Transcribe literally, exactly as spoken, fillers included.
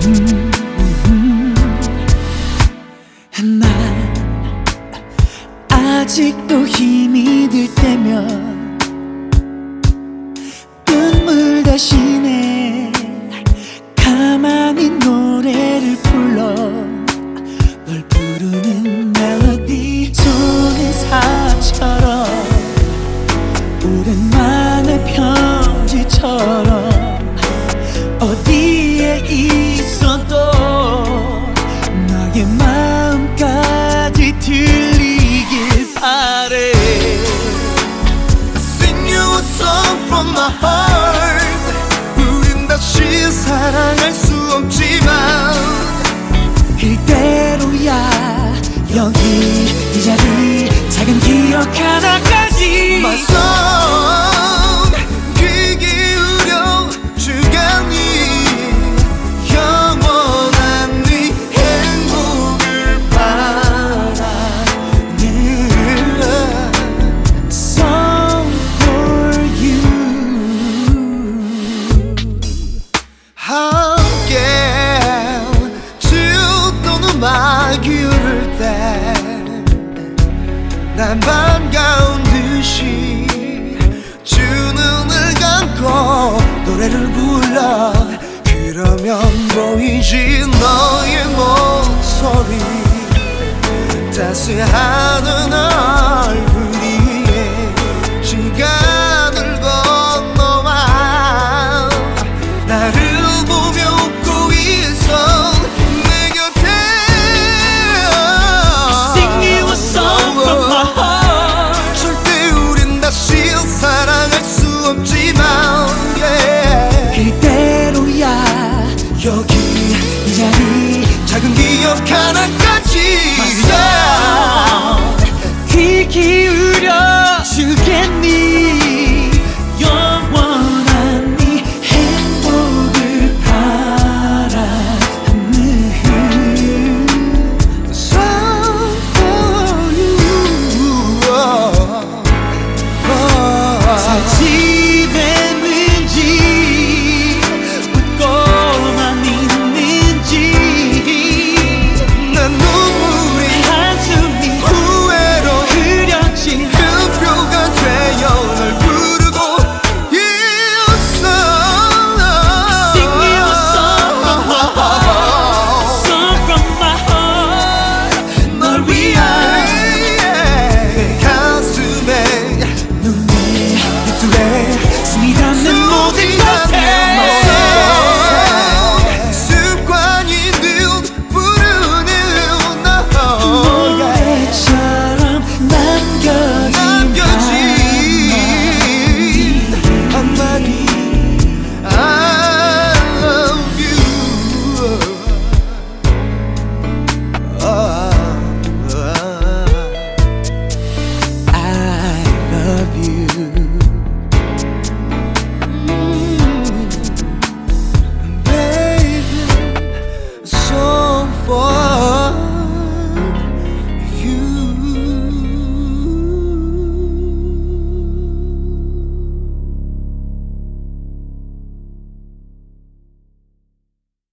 난 아직도 힘이 들 때면 눈물 대신에 가만히 노래를 불러. 널 부르는 멜로디 소리사처럼 오랜만에 편지처럼 어디에 있어도 너의 마음까지 들리길 바래. I sing you a song from my heart. 우린 다시 사랑할 수 없지만 그대로야. 여기 이 자리 작은 기억 하나까지 My song 귀 기울여 주간이 영원한 네 행복을 바라는 Song for you. 함께 지었던 음악 기울을 때 난 반가운 듯이 두 눈을 감고 노래를 불러. 그러면 보이지 너의 목소리 따스한 얼굴 위에 시간을 건너와 나를 보며 웃고 있어 내 곁에. Sing you a song from my heart. 절대 우린 다시 사랑할 수 없지만 yeah. 그대로야. 여기 이 자리 작은 기억 하나까지 My song